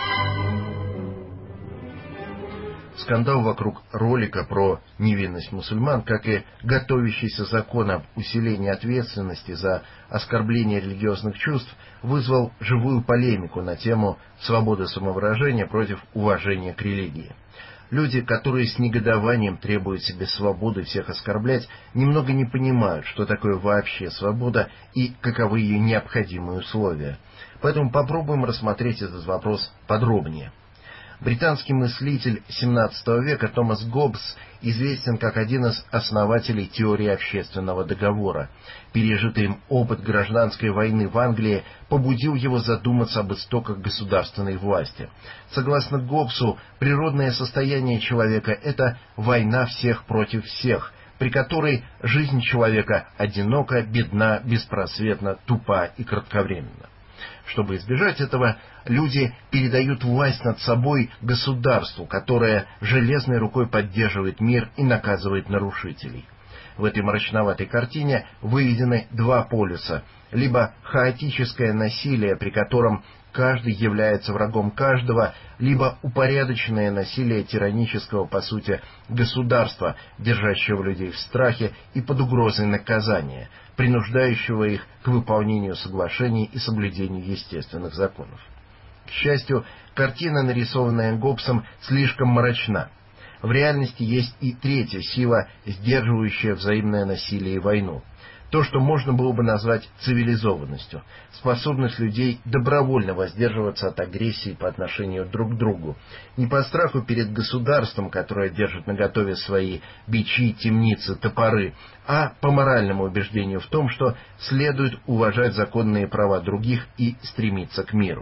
Скандал вокруг ролика про невинность мусульман, как и готовящийся закон об усилении ответственности за оскорбление религиозных чувств, вызвал живую полемику на тему свободы самовыражения против уважения к религии. Люди, которые с негодованием требуют себе свободы всех оскорблять, немного не понимают, что такое вообще свобода и каковы ее необходимые условия. Поэтому попробуем рассмотреть этот вопрос подробнее. Британский мыслитель XVII века Томас Гоббс известен как один из основателей теории общественного договора. Пережитый им опыт гражданской войны в Англии побудил его задуматься об истоках государственной власти. Согласно Гоббсу, природное состояние человека – это война всех против всех, при которой жизнь человека одинока, бедна, беспросветна, тупа и кратковременна. Чтобы избежать этого, люди передают власть над собой государству, которое железной рукой поддерживает мир и наказывает нарушителей. В этой мрачноватой картине выведены два полюса: либо хаотическое насилие, при котором каждый является врагом каждого, либо упорядоченное насилие тиранического, по сути, государства, держащего людей в страхе и под угрозой наказания, принуждающего их к выполнению соглашений и соблюдению естественных законов. К счастью, картина, нарисованная Гоббсом, слишком мрачна. В реальности есть и третья сила, сдерживающая взаимное насилие и войну. То, что можно было бы назвать цивилизованностью, способность людей добровольно воздерживаться от агрессии по отношению друг к другу, не по страху перед государством, которое держит наготове свои бичи, темницы, топоры, а по моральному убеждению в том, что следует уважать законные права других и стремиться к миру.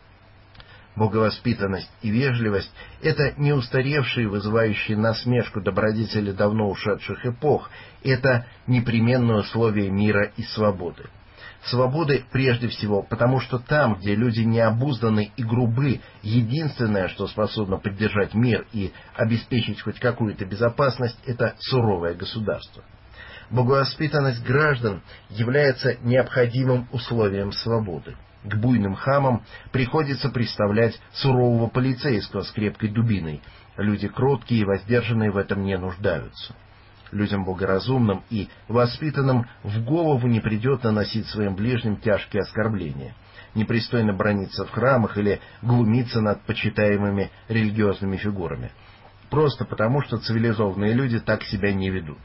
Боговоспитанность и вежливость – это не устаревшие, вызывающие насмешку добродетели давно ушедших эпох, это непременное условие мира и свободы. Свободы прежде всего, потому что там, где люди необузданы и грубы, единственное, что способно поддержать мир и обеспечить хоть какую-то безопасность, это суровое государство. Благовоспитанность граждан является необходимым условием свободы. К буйным хамам приходится представлять сурового полицейского с крепкой дубиной. Люди кроткие и воздержанные в этом не нуждаются. Людям благоразумным и воспитанным в голову не придет наносить своим ближним тяжкие оскорбления, непристойно браниться в храмах или глумиться над почитаемыми религиозными фигурами. Просто потому, что цивилизованные люди так себя не ведут.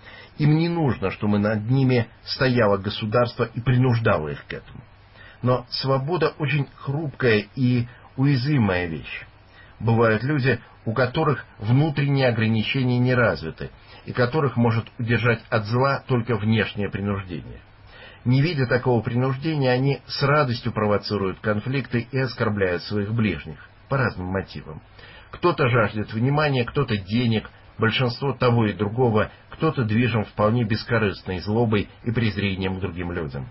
Им не нужно, чтобы над ними стояло государство и принуждало их к этому. Но свобода очень хрупкая и уязвимая вещь. Бывают люди, у которых внутренние ограничения не развиты, и которых может удержать от зла только внешнее принуждение. Не видя такого принуждения, они с радостью провоцируют конфликты и оскорбляют своих ближних по разным мотивам. Кто-то жаждет внимания, кто-то денег, большинство того и другого, кто-то движим вполне бескорыстной злобой и презрением к другим людям.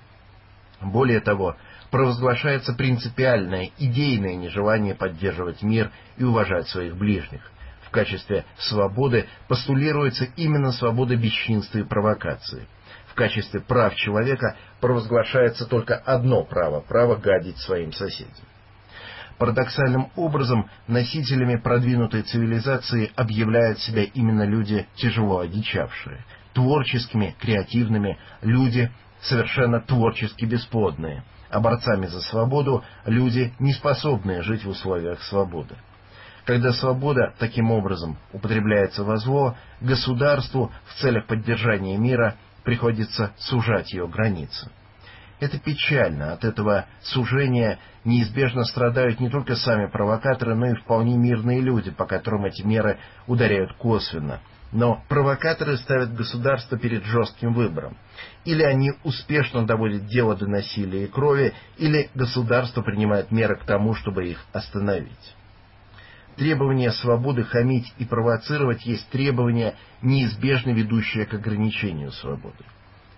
Более того, провозглашается принципиальное, идейное нежелание поддерживать мир и уважать своих ближних. В качестве свободы постулируется именно свобода бесчинства и провокации. В качестве прав человека провозглашается только одно право – право гадить своим соседям. Парадоксальным образом носителями продвинутой цивилизации объявляют себя именно люди, тяжело одичавшие, творческими, креативными, люди, совершенно творчески бесплодные, а борцами за свободу – люди, не способные жить в условиях свободы. Когда свобода таким образом употребляется во зло, государству в целях поддержания мира приходится сужать ее границы. Это печально, от этого сужения неизбежно страдают не только сами провокаторы, но и вполне мирные люди, по которым эти меры ударяют косвенно. Но провокаторы ставят государство перед жестким выбором. Или они успешно доводят дело до насилия и крови, или государство принимает меры к тому, чтобы их остановить. Требование свободы хамить и провоцировать есть требование, неизбежно ведущее к ограничению свободы.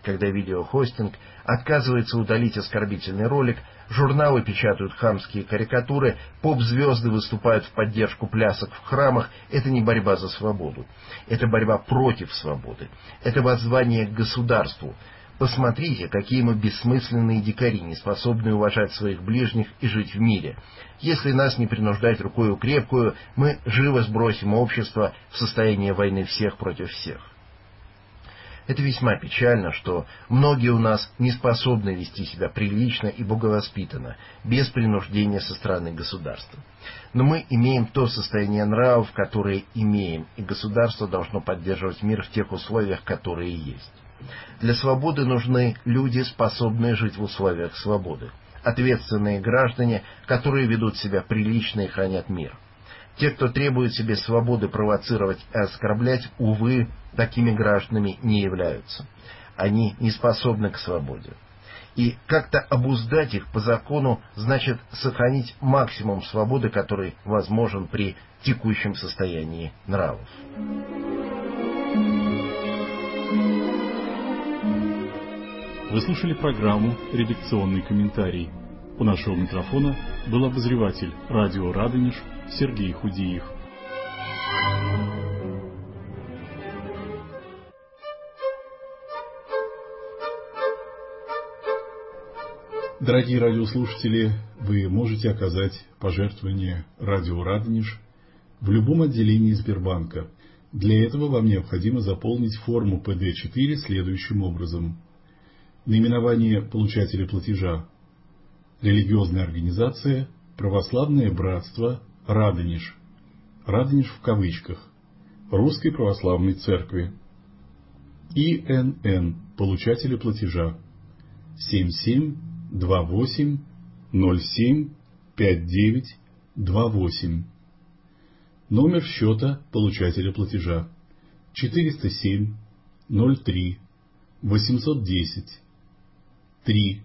когда видеохостинг отказывается удалить оскорбительный ролик, журналы печатают хамские карикатуры, поп-звезды выступают в поддержку плясок в храмах, это не борьба за свободу. Это борьба против свободы. Это воззвание к государству. Посмотрите, какие мы бессмысленные дикари, не способные уважать своих ближних и жить в мире. Если нас не принуждать рукою крепкую, мы живо сбросим общество в состояние войны всех против всех. Это весьма печально, что многие у нас не способны вести себя прилично и боговоспитанно, без принуждения со стороны государства. Но мы имеем то состояние нравов, которое имеем, и государство должно поддерживать мир в тех условиях, которые есть. Для свободы нужны люди, способные жить в условиях свободы, ответственные граждане, которые ведут себя прилично и хранят мир. Те, кто требует себе свободы провоцировать и оскорблять, увы, такими гражданами не являются. Они не способны к свободе. И как-то обуздать их по закону значит сохранить максимум свободы, который возможен при текущем состоянии нравов. Вы слушали программу «Редакционный комментарий». У нашего микрофона был обозреватель радио «Радонеж» Сергей Худиев. Дорогие радиослушатели, вы можете оказать пожертвование радио «Радонеж» в любом отделении Сбербанка. Для этого вам необходимо заполнить форму ПД-4 следующим образом. Наименование получателя платежа: религиозная организация «Православное братство Радонеж». Радонеж в кавычках. Русской Православной Церкви. ИНН получателя платежа: 7728075928. Номер счета получателя платежа: 407 03 810 3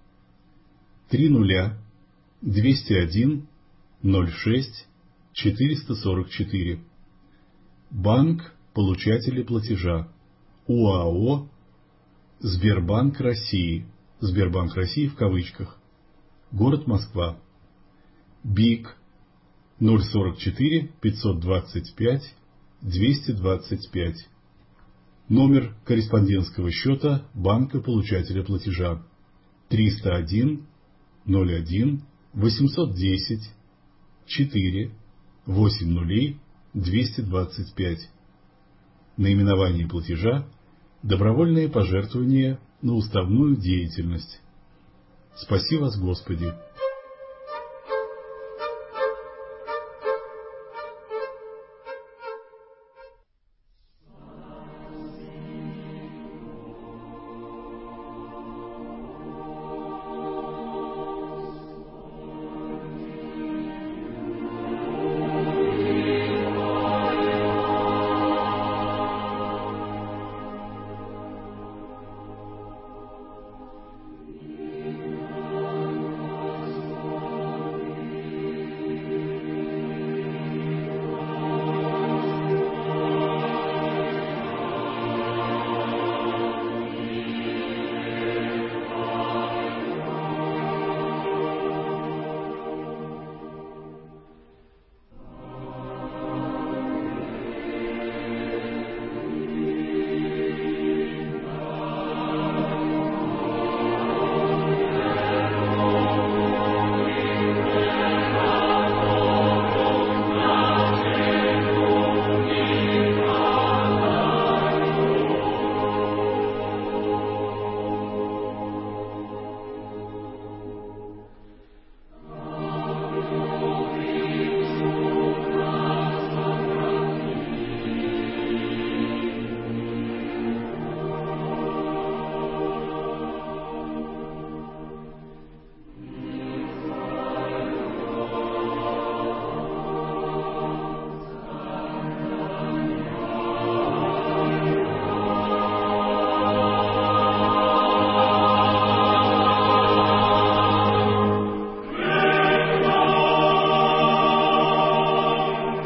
30 201 06 444. Банк получателя платежа: УАО Сбербанк России. Сбербанк России в кавычках. Город Москва. БИК 044 525 225. Номер корреспондентского счета банка получателя платежа: 301 01 810 4 80 225. Наименование платежа: добровольные пожертвования на уставную деятельность. Спаси вас, Господи!